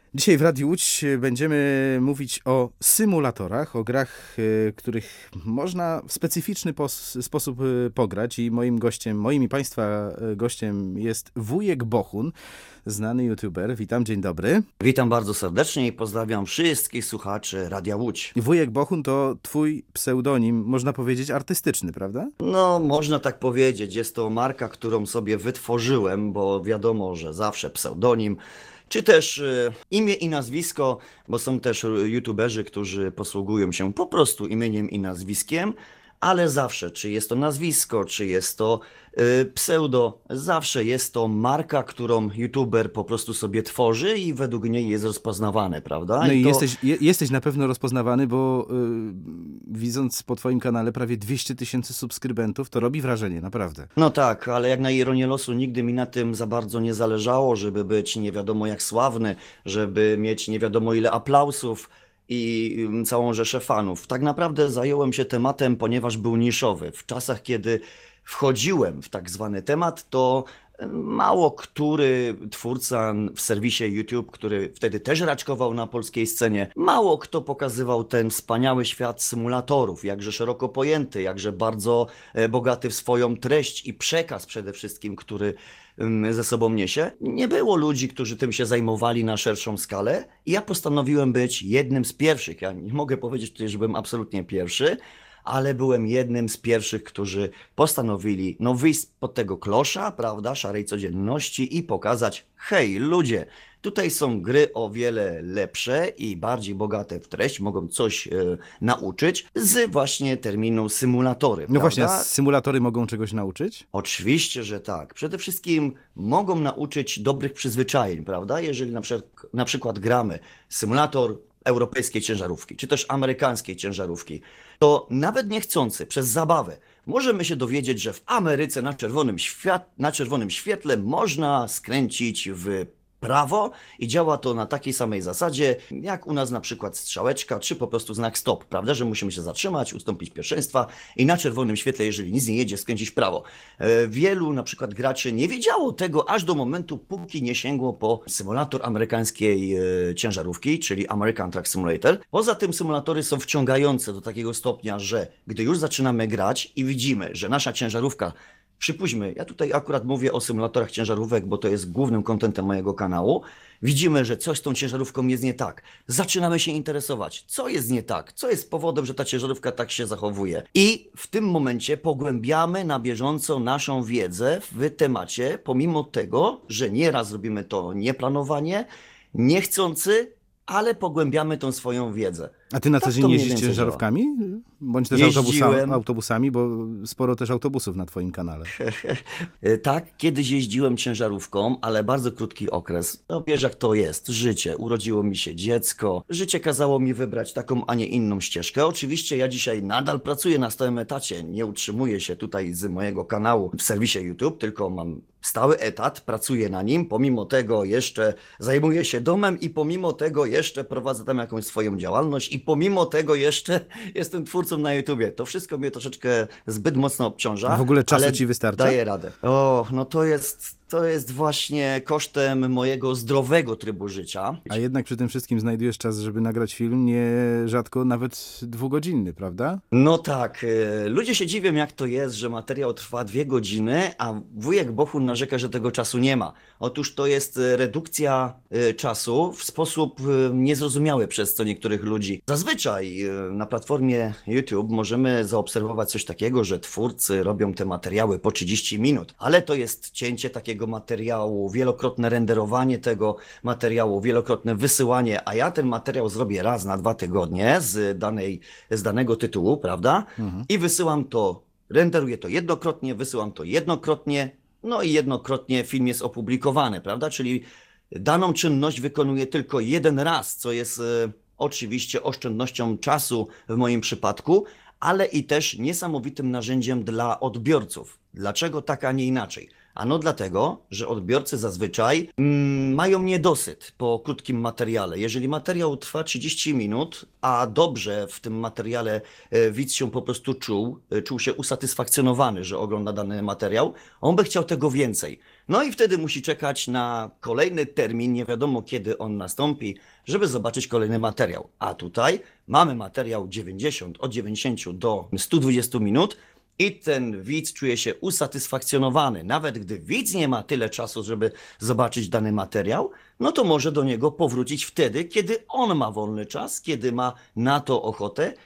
Dzisiaj w Radiu Łódź będziemy mówić o symulatorach, o grach, których można w specyficzny sposób pograć i moim i Państwa gościem jest Wujek Bohun, znany youtuber. Witam, dzień dobry. Witam bardzo serdecznie i pozdrawiam wszystkich słuchaczy Radia Łódź. Wujek Bohun to twój pseudonim, można powiedzieć, artystyczny, prawda? No, można tak powiedzieć, jest to marka, którą sobie wytworzyłem, bo wiadomo, że zawsze pseudonim, czy też imię i nazwisko, bo są też youtuberzy, którzy posługują się po prostu imieniem i nazwiskiem, ale zawsze, czy jest to nazwisko, czy jest to pseudo, zawsze jest to marka, którą youtuber po prostu sobie tworzy i według niej jest rozpoznawane, prawda? No i to jesteś na pewno rozpoznawany, bo widząc po twoim kanale prawie 200 tysięcy subskrybentów, to robi wrażenie, naprawdę. No tak, ale jak na ironię losu nigdy mi na tym za bardzo nie zależało, żeby być nie wiadomo jak sławny, żeby mieć nie wiadomo ile aplausów i całą rzeszę fanów. Tak naprawdę zająłem się tematem, ponieważ był niszowy. W czasach, kiedy wchodziłem w tak zwany temat, to mało który twórca w serwisie YouTube, który wtedy też raczkował na polskiej scenie, mało kto pokazywał ten wspaniały świat symulatorów, jakże szeroko pojęty, jakże bardzo bogaty w swoją treść i przekaz przede wszystkim, który ze sobą niesie. Nie było ludzi, którzy tym się zajmowali na szerszą skalę i ja postanowiłem być jednym z pierwszych. Ja nie mogę powiedzieć tutaj, że byłem absolutnie pierwszy, ale byłem jednym z pierwszych, którzy postanowili wyjść spod tego klosza, prawda, szarej codzienności i pokazać, hej ludzie, tutaj są gry o wiele lepsze i bardziej bogate w treść, mogą coś nauczyć z właśnie terminu symulatory, No właśnie, a prawda? symulatory mogą czegoś nauczyć? Oczywiście, że tak. Przede wszystkim mogą nauczyć dobrych przyzwyczajeń, prawda? Jeżeli na przykład gramy symulator europejskiej ciężarówki, czy też amerykańskiej ciężarówki, to nawet niechcący, przez zabawę, możemy się dowiedzieć, że w Ameryce na czerwonym świetle można skręcić w prawo i działa to na takiej samej zasadzie, jak u nas na przykład strzałeczka, czy po prostu znak stop, prawda, że musimy się zatrzymać, ustąpić pierwszeństwa i na czerwonym świetle, jeżeli nic nie jedzie, skręcić w prawo. Wielu na przykład graczy nie wiedziało tego aż do momentu, póki nie sięgło po symulator amerykańskiej ciężarówki, czyli American Truck Simulator. Poza tym symulatory są wciągające do takiego stopnia, że gdy już zaczynamy grać i widzimy, że nasza ciężarówka, przypuśćmy, ja tutaj akurat mówię o symulatorach ciężarówek, bo to jest głównym kontentem mojego kanału. Widzimy, że coś z tą ciężarówką jest nie tak. Zaczynamy się interesować, co jest nie tak, co jest powodem, że ta ciężarówka tak się zachowuje. I w tym momencie pogłębiamy na bieżąco naszą wiedzę w temacie, pomimo tego, że nieraz robimy to nieplanowanie, niechcący, ale pogłębiamy tą swoją wiedzę. A ty na co Tak dzień to mniej jeździsz więcej działa. ciężarówkami? Bądź też Jeździłem. autobusami, bo sporo też autobusów na twoim kanale. Tak, kiedyś jeździłem ciężarówką, ale bardzo krótki okres. No wiesz jak to jest, życie, urodziło mi się dziecko, życie kazało mi wybrać taką, a nie inną ścieżkę. Oczywiście ja dzisiaj nadal pracuję na stałym etacie, nie utrzymuję się tutaj z mojego kanału w serwisie YouTube, tylko mam stały etat, pracuję na nim, pomimo tego jeszcze zajmuję się domem i pomimo tego jeszcze prowadzę tam jakąś swoją działalność i pomimo tego jeszcze jestem twórcą na YouTubie. To wszystko mnie troszeczkę zbyt mocno obciąża, W ogóle czasu ale ci wystarcza? daję radę. O, no to jest właśnie kosztem mojego zdrowego trybu życia. A jednak przy tym wszystkim znajdujesz czas, żeby nagrać film, nie rzadko nawet dwugodzinny, prawda? No tak, ludzie się dziwią jak to jest, że materiał trwa 2 godziny, a wujek Bohun narzeka, że tego czasu nie ma. Otóż to jest redukcja czasu w sposób niezrozumiały przez co niektórych ludzi. Zazwyczaj na platformie YouTube możemy zaobserwować coś takiego, że twórcy robią te materiały po 30 minut, ale to jest cięcie takiego materiału, wielokrotne renderowanie tego materiału, wielokrotne wysyłanie, a ja ten materiał zrobię raz na 2 tygodnie z danego tytułu, prawda? I wysyłam to, renderuję to jednokrotnie, wysyłam to jednokrotnie, no i jednokrotnie film jest opublikowany, prawda? Czyli daną czynność wykonuję tylko jeden raz, co jest oczywiście oszczędnością czasu w moim przypadku, ale i też niesamowitym narzędziem dla odbiorców. Dlaczego tak, a nie inaczej? Ano dlatego, że odbiorcy zazwyczaj mają niedosyt po krótkim materiale. Jeżeli materiał trwa 30 minut, a dobrze w tym materiale widz się po prostu czuł się usatysfakcjonowany, że ogląda dany materiał, on by chciał tego więcej. No i wtedy musi czekać na kolejny termin, nie wiadomo kiedy on nastąpi, żeby zobaczyć kolejny materiał. A tutaj mamy materiał 90, od 90 do 120 minut i ten widz czuje się usatysfakcjonowany. Nawet gdy widz nie ma tyle czasu, żeby zobaczyć dany materiał, no to może do niego powrócić wtedy, kiedy on ma wolny czas, kiedy ma na to ochotę